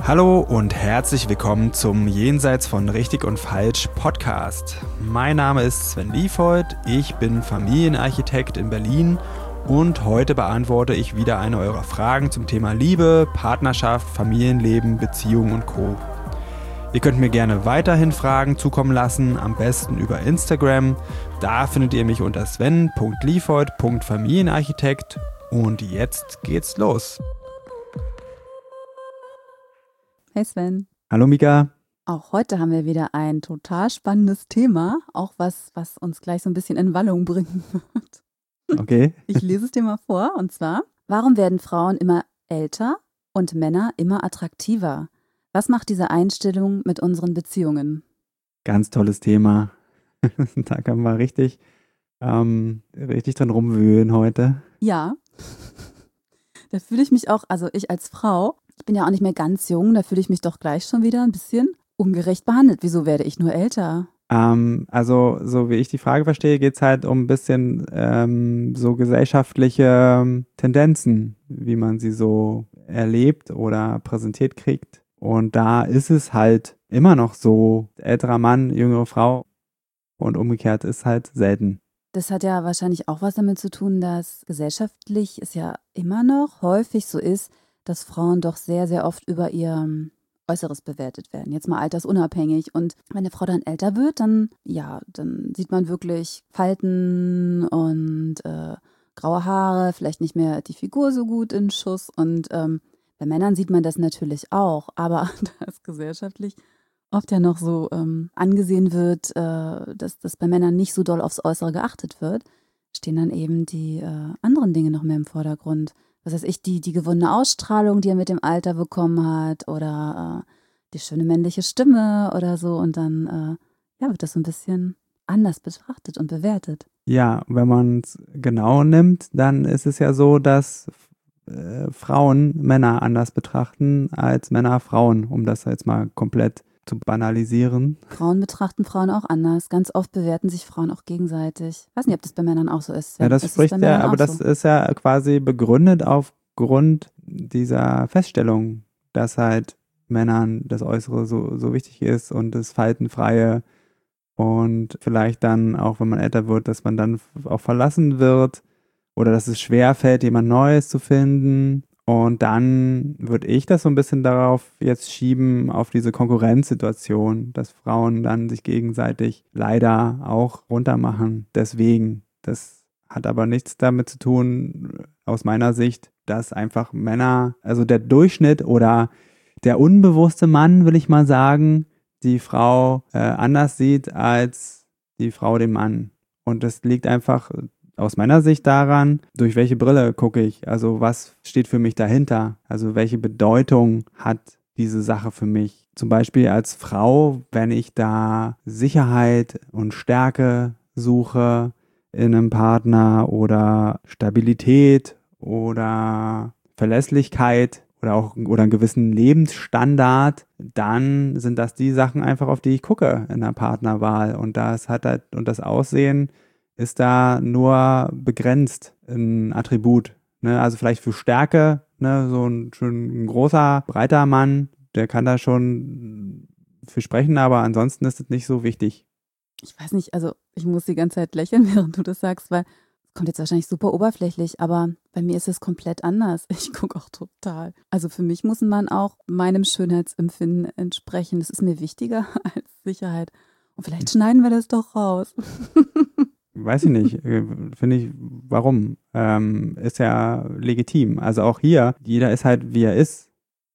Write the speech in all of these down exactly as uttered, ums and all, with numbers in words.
Hallo und herzlich willkommen zum Jenseits von Richtig und Falsch Podcast. Mein Name ist Sven Liefhold, ich bin Familienarchitekt in Berlin und heute beantworte ich wieder eine eurer Fragen zum Thema Liebe, Partnerschaft, Familienleben, Beziehungen und Co. Ihr könnt mir gerne weiterhin Fragen zukommen lassen, am besten über Instagram. Da findet ihr mich unter sven punkt liefhold punkt familienarchitekt und jetzt geht's los. Hey Sven. Hallo Mika. Auch heute haben wir wieder ein total spannendes Thema, auch was, was uns gleich so ein bisschen in Wallung bringen wird. Okay. Ich lese es dir mal vor, und zwar: Warum werden Frauen immer älter und Männer immer attraktiver? Was macht diese Einstellung mit unseren Beziehungen? Ganz tolles Thema. Da kann man richtig, ähm, richtig dran rumwühlen heute. Ja, da fühle ich mich auch, also ich als Frau, ich bin ja auch nicht mehr ganz jung, da fühle ich mich doch gleich schon wieder ein bisschen ungerecht behandelt. Wieso werde ich nur älter? Ähm, also, so wie ich die Frage verstehe, geht es halt um ein bisschen ähm, so gesellschaftliche Tendenzen, wie man sie so erlebt oder präsentiert kriegt. Und da ist es halt immer noch so, älterer Mann, jüngere Frau und umgekehrt ist halt selten. Das hat ja wahrscheinlich auch was damit zu tun, dass gesellschaftlich es ja immer noch häufig so ist, dass Frauen doch sehr, sehr oft über ihr Äußeres bewertet werden. Jetzt mal altersunabhängig. Und wenn eine Frau dann älter wird, dann, ja, dann sieht man wirklich Falten und äh, graue Haare, vielleicht nicht mehr die Figur so gut in Schuss. Und ähm, bei Männern sieht man das natürlich auch. Aber da es gesellschaftlich oft ja noch so ähm, angesehen wird, äh, dass das bei Männern nicht so doll aufs Äußere geachtet wird, stehen dann eben die äh, anderen Dinge noch mehr im Vordergrund. Was weiß ich, die, die gewonnene Ausstrahlung, die er mit dem Alter bekommen hat, oder äh, die schöne männliche Stimme oder so. Und dann äh, ja, wird das so ein bisschen anders betrachtet und bewertet. Ja, wenn man es genau nimmt, dann ist es ja so, dass äh, Frauen Männer anders betrachten als Männer Frauen, um das jetzt mal komplett zu banalisieren. Frauen betrachten Frauen auch anders. Ganz oft bewerten sich Frauen auch gegenseitig. Ich weiß nicht, ob das bei Männern auch so ist. Ja, das ist spricht bei ja, Männern aber auch das so? ist ja quasi begründet aufgrund dieser Feststellung, dass halt Männern das Äußere so, so wichtig ist und das Faltenfreie und vielleicht dann auch, wenn man älter wird, dass man dann auch verlassen wird oder dass es schwer fällt, jemand Neues zu finden. Und dann würde ich das so ein bisschen darauf jetzt schieben, auf diese Konkurrenzsituation, dass Frauen dann sich gegenseitig leider auch runtermachen. Deswegen, das hat aber nichts damit zu tun, aus meiner Sicht, dass einfach Männer, also der Durchschnitt oder der unbewusste Mann, will ich mal sagen, die Frau äh, anders sieht als die Frau den Mann. Und das liegt einfach aus meiner Sicht daran, durch welche Brille gucke ich, also was steht für mich dahinter, also welche Bedeutung hat diese Sache für mich. Zum Beispiel als Frau, wenn ich da Sicherheit und Stärke suche in einem Partner oder Stabilität oder Verlässlichkeit oder auch oder einen gewissen Lebensstandard, dann sind das die Sachen einfach, auf die ich gucke in der Partnerwahl. Und das hat halt, und das Aussehen ist da nur begrenzt ein Attribut. Ne? Also vielleicht für Stärke, ne? So ein, schon ein großer, breiter Mann, der kann da schon für sprechen, aber ansonsten ist es nicht so wichtig. Ich weiß nicht, also ich muss die ganze Zeit lächeln, während du das sagst, weil es kommt jetzt wahrscheinlich super oberflächlich, aber bei mir ist es komplett anders. Ich gucke auch total. Also für mich muss ein Mann auch meinem Schönheitsempfinden entsprechen. Das ist mir wichtiger als Sicherheit. Und vielleicht schneiden wir das doch raus. Weiß ich nicht, finde ich, warum? Ähm, ist ja legitim. Also auch hier, jeder ist halt, wie er ist.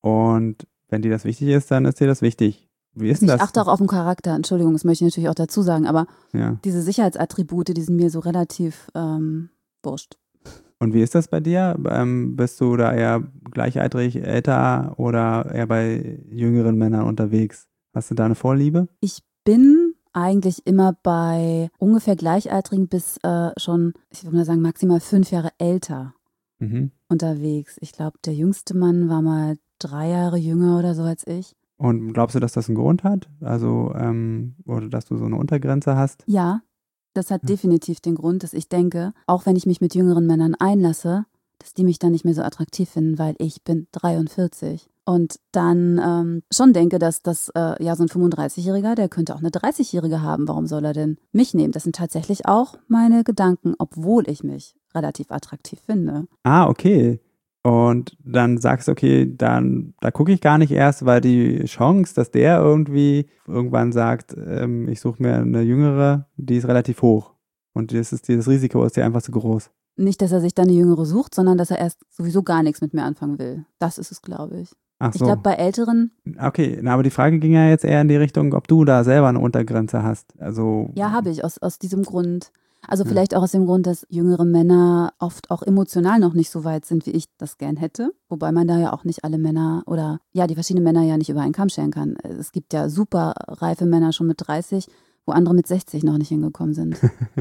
Und wenn dir das wichtig ist, dann ist dir das wichtig. Wie ist denn Ich das? achte auch auf den Charakter, Entschuldigung, das möchte ich natürlich auch dazu sagen, aber Ja. diese Sicherheitsattribute, die sind mir so relativ ähm, wurscht. Und wie ist das bei dir? Ähm, bist du da eher gleichaltrig, älter oder eher bei jüngeren Männern unterwegs? Hast du da eine Vorliebe? Ich bin eigentlich immer bei ungefähr Gleichaltrigen bis äh, schon, ich würde mal sagen, maximal fünf Jahre älter Mhm. unterwegs. Ich glaube, der jüngste Mann war mal drei Jahre jünger oder so als ich. Und glaubst du, dass das einen Grund hat? Also, ähm, oder dass du so eine Untergrenze hast? Ja, das hat Ja. definitiv den Grund, dass ich denke, auch wenn ich mich mit jüngeren Männern einlasse, dass die mich dann nicht mehr so attraktiv finden, weil ich bin dreiundvierzig. Und dann ähm, schon denke, dass das äh, ja so ein fünfunddreißigjähriger, der könnte auch eine dreißigjährige haben. Warum soll er denn mich nehmen? Das sind tatsächlich auch meine Gedanken, obwohl ich mich relativ attraktiv finde. Ah, okay. Und dann sagst du, okay, dann da gucke ich gar nicht erst, weil die Chance, dass der irgendwie irgendwann sagt, ähm, ich suche mir eine jüngere, die ist relativ hoch. Und das ist, das Risiko ist ja einfach zu groß. Nicht, dass er sich dann eine jüngere sucht, sondern dass er erst sowieso gar nichts mit mir anfangen will. Das ist es, glaube ich. Ach Ich so. glaube, bei Älteren, Okay, na, aber die Frage ging ja jetzt eher in die Richtung, ob du da selber eine Untergrenze hast. Also, ja, habe ich aus, aus diesem Grund. Also Ja. vielleicht auch aus dem Grund, dass jüngere Männer oft auch emotional noch nicht so weit sind, wie ich das gern hätte. Wobei man da ja auch nicht alle Männer oder ja, die verschiedenen Männer ja nicht über einen Kamm scheren kann. Es gibt ja super reife Männer schon mit dreißig, wo andere mit sechzig noch nicht hingekommen sind.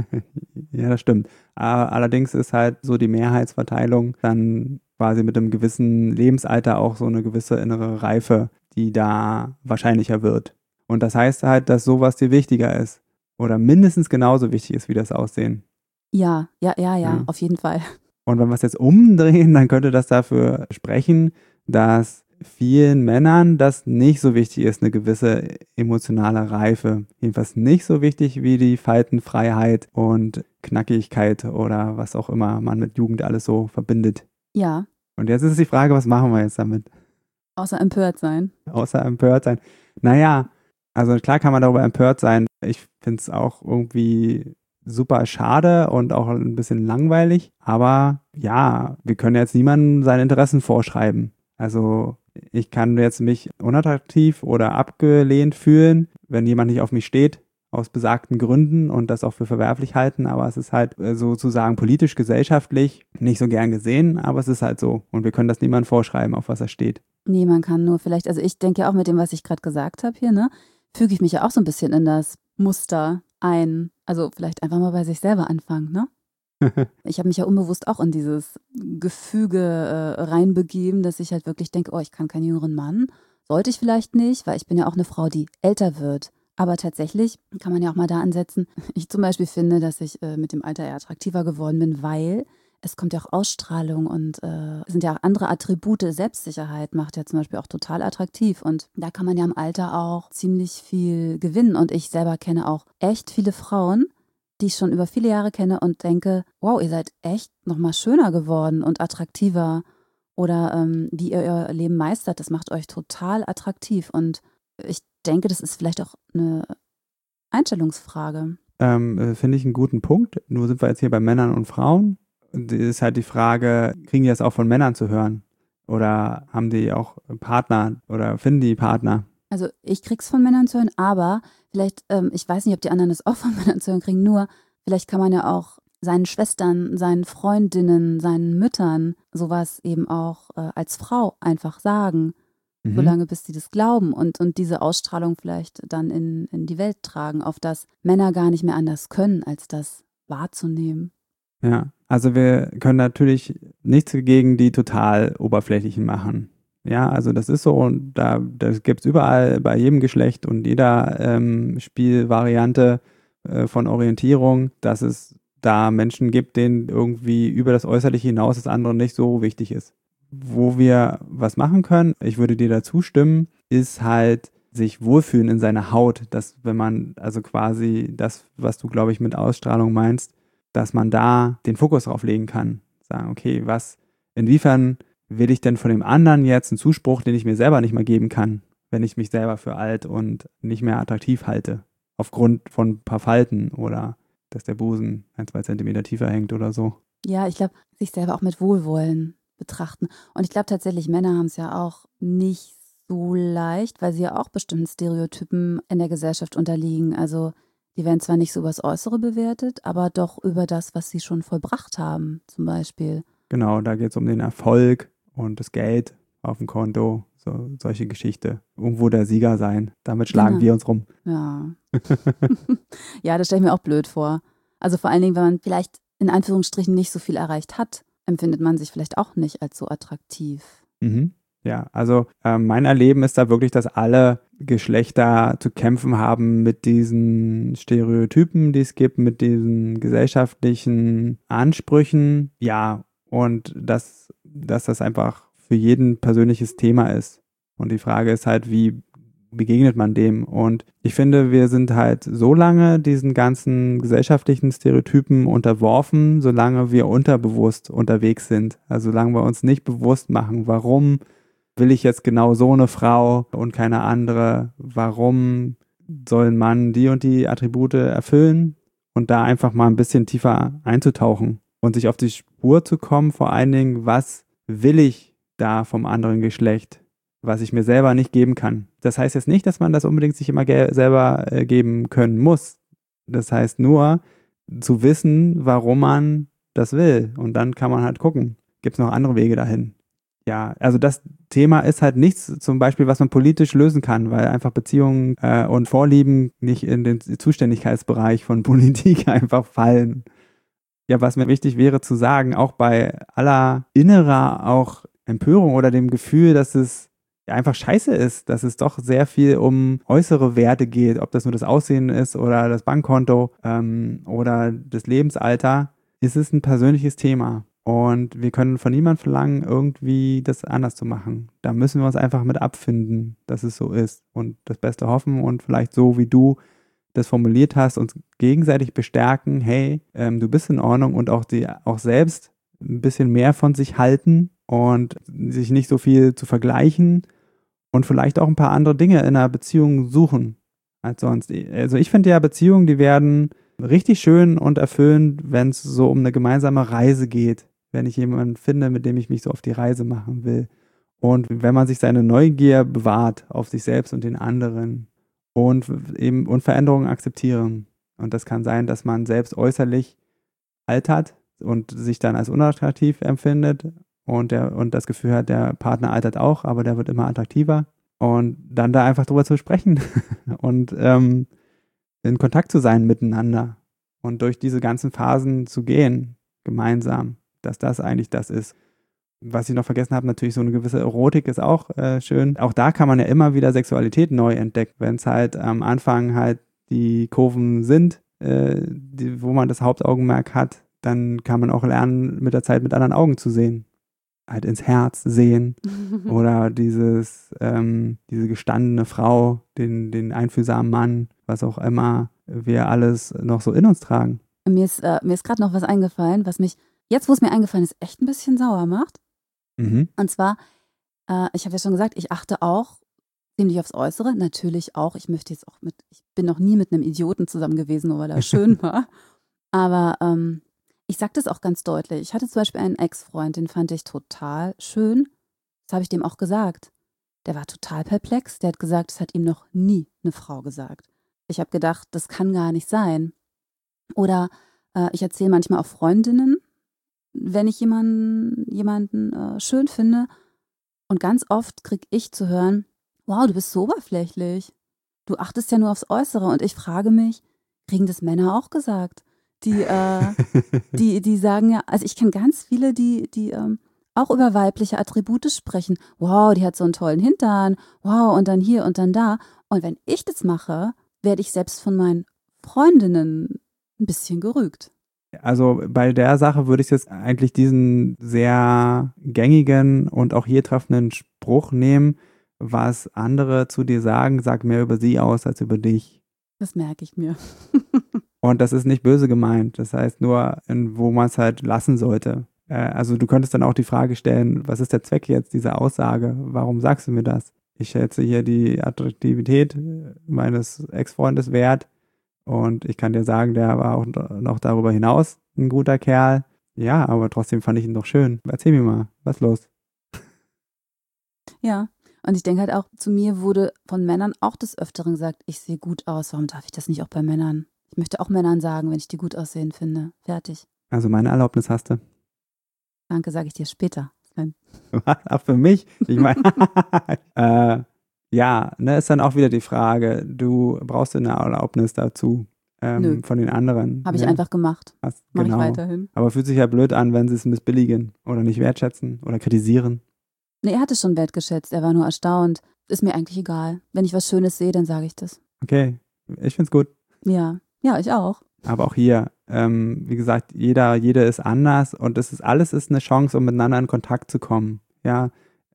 ja, das stimmt. Aber allerdings ist halt so die Mehrheitsverteilung dann quasi mit einem gewissen Lebensalter auch so eine gewisse innere Reife, die da wahrscheinlicher wird. Und das heißt halt, dass sowas dir wichtiger ist. Oder mindestens genauso wichtig ist wie das Aussehen. Ja, ja, ja, ja, Ja. auf jeden Fall. Und wenn wir es jetzt umdrehen, dann könnte das dafür sprechen, dass vielen Männern das nicht so wichtig ist, eine gewisse emotionale Reife. Jedenfalls nicht so wichtig wie die Faltenfreiheit und Knackigkeit oder was auch immer man mit Jugend alles so verbindet. Ja, Und jetzt ist die Frage, was machen wir jetzt damit? außer empört sein. Außer empört sein. Naja, also klar kann man darüber empört sein. Ich finde es auch irgendwie super schade und auch ein bisschen langweilig. Aber ja, wir können jetzt niemandem seine Interessen vorschreiben. Also ich kann jetzt mich unattraktiv oder abgelehnt fühlen, wenn jemand nicht auf mich steht, aus besagten Gründen und das auch für verwerflich halten. Aber es ist halt äh, sozusagen politisch, gesellschaftlich nicht so gern gesehen, aber es ist halt so. Und wir können das niemandem vorschreiben, auf was er steht. Nee, man kann nur vielleicht, also ich denke ja auch mit dem, was ich gerade gesagt habe hier, ne, füge ich mich ja auch so ein bisschen in das Muster ein. Also vielleicht einfach mal bei sich selber anfangen, ne? Ich habe mich ja unbewusst auch in dieses Gefüge äh, reinbegeben, dass ich halt wirklich denke, oh, ich kann keinen jüngeren Mann. Sollte ich vielleicht nicht, weil ich bin ja auch eine Frau, die älter wird. Aber tatsächlich kann man ja auch mal da ansetzen. Ich zum Beispiel finde, dass ich äh, mit dem Alter eher attraktiver geworden bin, weil es kommt ja auch Ausstrahlung und äh, es sind ja auch andere Attribute. Selbstsicherheit macht ja zum Beispiel auch total attraktiv. Und da kann man ja im Alter auch ziemlich viel gewinnen. Und ich selber kenne auch echt viele Frauen, die ich schon über viele Jahre kenne und denke, wow, ihr seid echt nochmal schöner geworden und attraktiver. Oder ähm, wie ihr euer Leben meistert, das macht euch total attraktiv. Und ich denke, das ist vielleicht auch eine Einstellungsfrage. Ähm, äh, finde ich einen guten Punkt. Nur sind wir jetzt hier bei Männern und Frauen. Und es ist halt die Frage, kriegen die das auch von Männern zu hören? Oder haben die auch Partner oder finden die Partner? Also ich krieg's von Männern zu hören, aber vielleicht, ähm, ich weiß nicht, ob die anderen das auch von Männern zu hören kriegen, nur vielleicht kann man ja auch seinen Schwestern, seinen Freundinnen, seinen Müttern sowas eben auch äh, als Frau einfach sagen, Mhm. solange bis sie das glauben und, und diese Ausstrahlung vielleicht dann in, in die Welt tragen, auf das Männer gar nicht mehr anders können, als das wahrzunehmen. Ja, also wir können natürlich nichts gegen die total oberflächlichen machen. Ja, also das ist so und da das gibt es überall bei jedem Geschlecht und jeder ähm, Spielvariante äh, von Orientierung, dass es da Menschen gibt, denen irgendwie über das Äußerliche hinaus das andere nicht so wichtig ist. Wo wir was machen können, ich würde dir dazu stimmen, ist halt sich wohlfühlen in seiner Haut, dass wenn man, also quasi das, was du, glaube ich, mit Ausstrahlung meinst, dass man da den Fokus drauf legen kann. Sagen, okay, was, inwiefern will ich denn von dem anderen jetzt einen Zuspruch, den ich mir selber nicht mal geben kann, wenn ich mich selber für alt und nicht mehr attraktiv halte, aufgrund von ein paar Falten oder dass der Busen ein, zwei Zentimeter tiefer hängt oder so. Ja, ich glaube, sich selber auch mit Wohlwollen betrachten. Und ich glaube tatsächlich, Männer haben es ja auch nicht so leicht, weil sie ja auch bestimmten Stereotypen in der Gesellschaft unterliegen. Also die werden zwar nicht so über das Äußere bewertet, aber doch über das, was sie schon vollbracht haben, zum Beispiel. Genau, da geht es um den Erfolg und das Geld auf dem Konto, so, solche Geschichte. Irgendwo der Sieger sein. Damit schlagen Genau. wir uns rum. Ja. Ja, das stelle ich mir auch blöd vor. Also vor allen Dingen, wenn man vielleicht in Anführungsstrichen nicht so viel erreicht hat, empfindet man sich vielleicht auch nicht als so attraktiv. Mhm. Ja, also äh, mein Erleben ist da wirklich, dass alle Geschlechter zu kämpfen haben mit diesen Stereotypen, die es gibt, mit diesen gesellschaftlichen Ansprüchen. Ja, und dass, dass das einfach für jeden persönliches Thema ist. Und die Frage ist halt, wie begegnet man dem? Und ich finde, wir sind halt so lange diesen ganzen gesellschaftlichen Stereotypen unterworfen, solange wir unterbewusst unterwegs sind. Also solange wir uns nicht bewusst machen, warum will ich jetzt genau so eine Frau und keine andere? Warum soll ein Mann die und die Attribute erfüllen? Und da einfach mal ein bisschen tiefer einzutauchen und sich auf die Spur zu kommen, vor allen Dingen, was will ich da vom anderen Geschlecht, was ich mir selber nicht geben kann. Das heißt jetzt nicht, dass man das unbedingt sich immer ge- selber äh, geben können muss. Das heißt nur, zu wissen, warum man das will. Und dann kann man halt gucken, gibt es noch andere Wege dahin. Ja, also das Thema ist halt nichts zum Beispiel, was man politisch lösen kann, weil einfach Beziehungen äh, und Vorlieben nicht in den Zuständigkeitsbereich von Politik einfach fallen. Ja, was mir wichtig wäre zu sagen, auch bei aller innerer auch Empörung oder dem Gefühl, dass es ja einfach scheiße ist, dass es doch sehr viel um äußere Werte geht, ob das nur das Aussehen ist oder das Bankkonto ähm, oder das Lebensalter, ist es ein persönliches Thema. Und wir können von niemandem verlangen, irgendwie das anders zu machen. Da müssen wir uns einfach mit abfinden, dass es so ist und das Beste hoffen und vielleicht so, wie du das formuliert hast, uns gegenseitig bestärken, hey, ähm, du bist in Ordnung und auch, die, auch selbst ein bisschen mehr von sich halten und sich nicht so viel zu vergleichen und vielleicht auch ein paar andere Dinge in einer Beziehung suchen als sonst. Also ich finde ja, Beziehungen, die werden richtig schön und erfüllend, wenn es so um eine gemeinsame Reise geht. Wenn ich jemanden finde, mit dem ich mich so auf die Reise machen will. Und wenn man sich seine Neugier bewahrt auf sich selbst und den anderen und eben und Veränderungen akzeptieren. Und das kann sein, dass man selbst äußerlich altert und sich dann als unattraktiv empfindet und, der, und das Gefühl hat, der Partner altert auch, aber der wird immer attraktiver. Und dann da einfach drüber zu sprechen und ähm, in Kontakt zu sein miteinander und durch diese ganzen Phasen zu gehen, gemeinsam. Dass das eigentlich das ist. Was ich noch vergessen habe, natürlich so eine gewisse Erotik ist auch äh, schön. Auch da kann man ja immer wieder Sexualität neu entdecken, wenn es halt am Anfang halt die Kurven sind, äh, die, wo man das Hauptaugenmerk hat, dann kann man auch lernen, mit der Zeit mit anderen Augen zu sehen. Halt ins Herz sehen oder dieses, ähm, diese gestandene Frau, den, den einfühlsamen Mann, was auch immer wir alles noch so in uns tragen. Mir ist, äh, mir ist gerade noch was eingefallen, was mich jetzt, wo es mir eingefallen ist, echt ein bisschen sauer macht. Mhm. Und zwar, äh, ich habe ja schon gesagt, ich achte auch ziemlich aufs Äußere. Natürlich auch, ich möchte jetzt auch mit, ich bin noch nie mit einem Idioten zusammen gewesen, nur weil er schön war. Aber ähm, ich sage das auch ganz deutlich. Ich hatte zum Beispiel einen Ex-Freund, den fand ich total schön. Das habe ich dem auch gesagt. Der war total perplex. Der hat gesagt, das hat ihm noch nie eine Frau gesagt. Ich habe gedacht, das kann gar nicht sein. Oder äh, ich erzähle manchmal auch Freundinnen, wenn ich jemanden, jemanden äh, schön finde. Und ganz oft kriege ich zu hören, wow, du bist so oberflächlich. Du achtest ja nur aufs Äußere. Und ich frage mich, kriegen das Männer auch gesagt? Die, äh, die, die sagen ja, also ich kenne ganz viele, die, die ähm, auch über weibliche Attribute sprechen. Wow, die hat so einen tollen Hintern. Wow, und dann hier und dann da. Und wenn ich das mache, werde ich selbst von meinen Freundinnen ein bisschen gerügt. Also bei der Sache würde ich jetzt eigentlich diesen sehr gängigen und auch hier treffenden Spruch nehmen, was andere zu dir sagen, sagt mehr über sie aus als über dich. Das merke ich mir. Und das ist nicht böse gemeint. Das heißt nur, wo man es halt lassen sollte. Also du könntest dann auch die Frage stellen, was ist der Zweck jetzt dieser Aussage? Warum sagst du mir das? Ich schätze hier die Attraktivität meines Ex-Freundes wert. Und ich kann dir sagen, der war auch noch darüber hinaus ein guter Kerl. Ja, aber trotzdem fand ich ihn doch schön. Erzähl mir mal, was ist los? Ja, und ich denke halt auch, zu mir wurde von Männern auch des Öfteren gesagt, ich sehe gut aus. Warum darf ich das nicht auch bei Männern? Ich möchte auch Männern sagen, wenn ich die gut aussehen finde. Fertig. Also meine Erlaubnis hast du. Danke, sage ich dir später. Ach, für mich? Ich meine, äh, ja, ne, ist dann auch wieder die Frage, du brauchst eine Erlaubnis dazu ähm, von den anderen. Habe ich ne? einfach gemacht. Hast, Mach genau. ich weiterhin. Aber fühlt sich ja blöd an, wenn sie es missbilligen oder nicht wertschätzen oder kritisieren. Nee, er hat es schon wertgeschätzt, er war nur erstaunt. Ist mir eigentlich egal. Wenn ich was Schönes sehe, dann sage ich das. Okay, ich find's gut. Ja, ja, ich auch. Aber auch hier, ähm, wie gesagt, jeder, jede ist anders und es ist alles ist eine Chance, um miteinander in Kontakt zu kommen. Ja,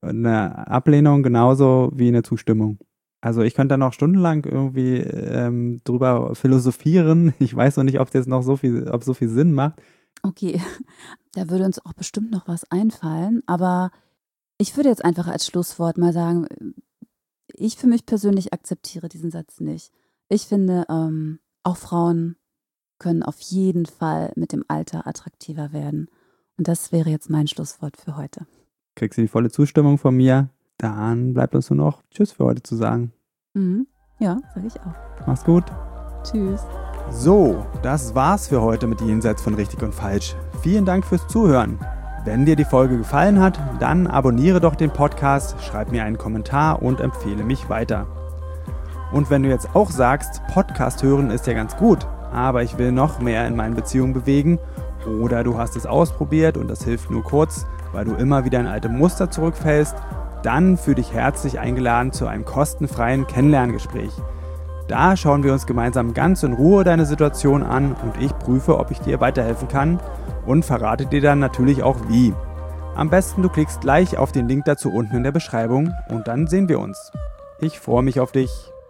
eine Ablehnung genauso wie eine Zustimmung. Also ich könnte da noch stundenlang irgendwie ähm, drüber philosophieren. Ich weiß noch nicht, ob das noch so viel, ob so viel Sinn macht. Okay, da würde uns auch bestimmt noch was einfallen, aber ich würde jetzt einfach als Schlusswort mal sagen, ich für mich persönlich akzeptiere diesen Satz nicht. Ich finde, ähm, auch Frauen können auf jeden Fall mit dem Alter attraktiver werden. Und das wäre jetzt mein Schlusswort für heute. Kriegst du die volle Zustimmung von mir? Dann bleibt uns nur noch Tschüss für heute zu sagen. Mhm. Ja, sage ich auch. Mach's gut. Tschüss. So, das war's für heute mit Jenseits von Richtig und Falsch. Vielen Dank fürs Zuhören. Wenn dir die Folge gefallen hat, dann abonniere doch den Podcast, schreib mir einen Kommentar und empfehle mich weiter. Und wenn du jetzt auch sagst, Podcast hören ist ja ganz gut, aber ich will noch mehr in meinen Beziehungen bewegen, oder du hast es ausprobiert und das hilft nur kurz, weil du immer wieder in alte Muster zurückfällst, dann fühle dich herzlich eingeladen zu einem kostenfreien Kennenlerngespräch. Da schauen wir uns gemeinsam ganz in Ruhe deine Situation an und ich prüfe, ob ich dir weiterhelfen kann und verrate dir dann natürlich auch wie. Am besten du klickst gleich auf den Link dazu unten in der Beschreibung und dann sehen wir uns. Ich freue mich auf dich.